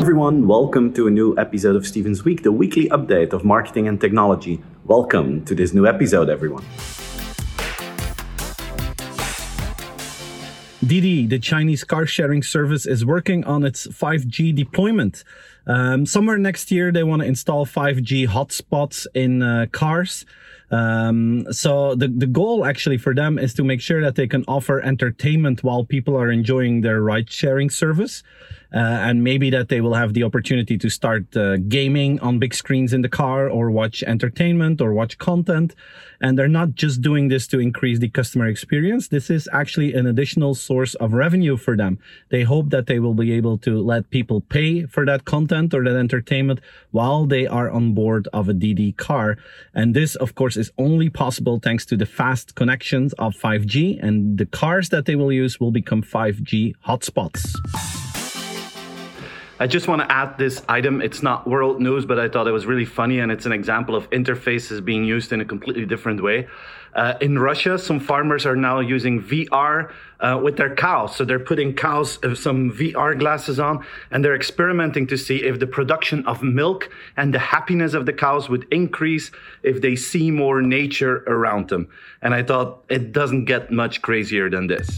everyone, welcome to a new episode of Stephen's Week, the weekly update of marketing and technology. Welcome to this new episode, everyone. Didi, the Chinese car-sharing service, is working on its 5G deployment. Somewhere next year, they want to install 5G hotspots in cars. So the goal actually for them is to make sure that they can offer entertainment while people are enjoying their ride-sharing service. And maybe that they will have the opportunity to start gaming on big screens in the car, or watch entertainment or watch content. And they're not just doing this to increase the customer experience. This is actually an additional source of revenue for them. They hope that they will be able to let people pay for that content or that entertainment while they are on board of a Didi car. And this, of course, is only possible thanks to the fast connections of 5G, and the cars that they will use will become 5G hotspots. I just want to add this item. It's not world news, but I thought it was really funny, and it's an example of interfaces being used in a completely different way. In Russia, some farmers are now using VR with their cows. So they're putting some VR glasses on, and they're experimenting to see if the production of milk and the happiness of the cows would increase if they see more nature around them. And I thought it doesn't get much crazier than this.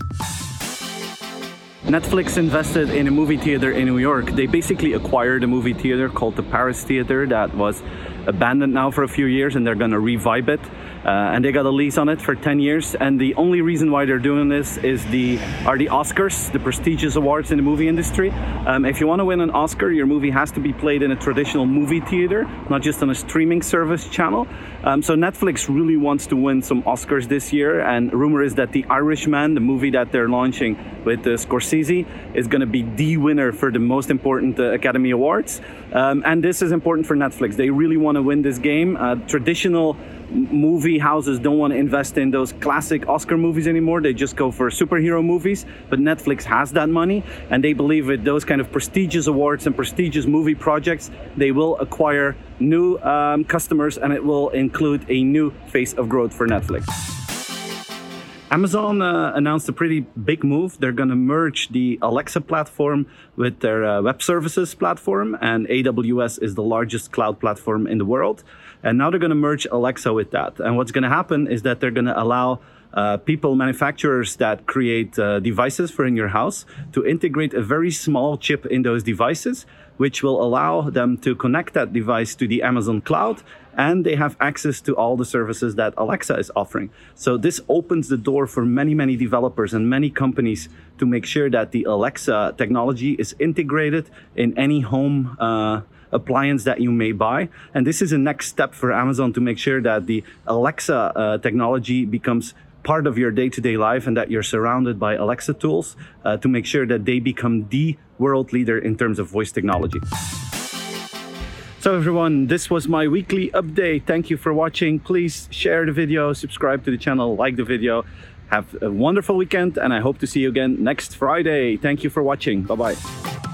Netflix invested in a movie theater in New York. They basically acquired a movie theater called the Paris Theater that was abandoned now for a few years, and they're going to revive it. And they got a lease on it for 10 years. And the only reason why they're doing this is the Oscars, the prestigious awards in the movie industry. If you want to win an Oscar, your movie has to be played in a traditional movie theater, not just on a streaming service channel. So Netflix really wants to win some Oscars this year. And rumor is that The Irishman, the movie that they're launching with Scorsese, is going to be the winner for the most important Academy Awards. And this is important for Netflix. They really want to win this game. Traditional movie houses don't want to invest in those classic Oscar movies anymore. They just go for superhero movies. But Netflix has that money, and they believe with those kind of prestigious awards and prestigious movie projects, they will acquire new customers, and it will include a new phase of growth for Netflix. Amazon announced a pretty big move. They're going to merge the Alexa platform with their web services platform, and AWS is the largest cloud platform in the world. And now they're going to merge Alexa with that. And what's going to happen is that they're going to allow manufacturers that create devices for in your house to integrate a very small chip in those devices, which will allow them to connect that device to the Amazon cloud, and they have access to all the services that Alexa is offering. So this opens the door for many, many developers and many companies to make sure that the Alexa technology is integrated in any home appliance that you may buy. And this is a next step for Amazon to make sure that the Alexa technology becomes part of your day-to-day life, and that you're surrounded by Alexa tools to make sure that they become the world leader in terms of voice technology. So everyone, this was my weekly update. Thank you for watching. Please share the video, subscribe to the channel, like the video. Have a wonderful weekend, and I hope to see you again next Friday. Thank you for watching. Bye-bye.